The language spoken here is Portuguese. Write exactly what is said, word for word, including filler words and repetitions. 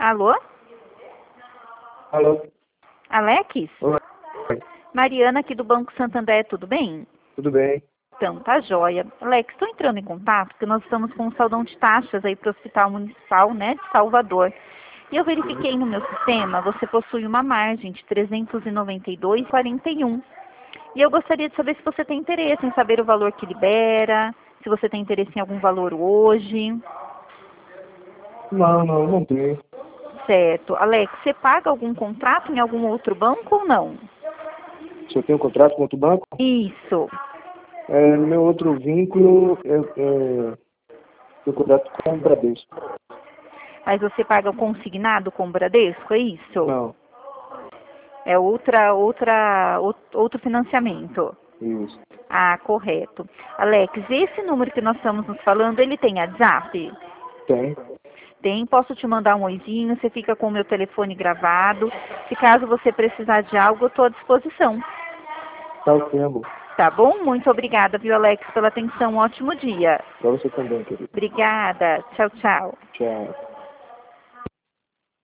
Alô? Alô? Alex? Oi. Mariana aqui do Banco Santander, tudo bem? Tudo bem? Então, tá joia. Alex, estou entrando em contato porque nós estamos com um saldão de taxas aí para o Hospital Municipal, né, de Salvador. E eu verifiquei no meu sistema, você possui uma margem de trezentos e noventa e dois reais e quarenta e um centavos. E eu gostaria de saber se você tem interesse em saber o valor que libera, se você tem interesse em algum valor hoje. Não, não, não tenho. Certo. Alex, você paga algum contrato em algum outro banco ou não? Se eu tenho contrato com outro banco, Isso. é, meu outro vínculo é, é meu contrato com o Bradesco. Mas você paga consignado com o Bradesco, é isso? Não, É outra, outra, out- outro financiamento. isso. Ah, correto. Alex, esse número que nós estamos nos falando, ele tem WhatsApp? Tem. Tem, posso te mandar um oizinho, você fica com o meu telefone gravado. Se caso você precisar de algo, eu estou à disposição. Tá o tempo. Tá bom? Muito obrigada, viu, Alex, pela atenção. Um ótimo dia. Pra você também, querido. Obrigada. Tchau, tchau. Tchau.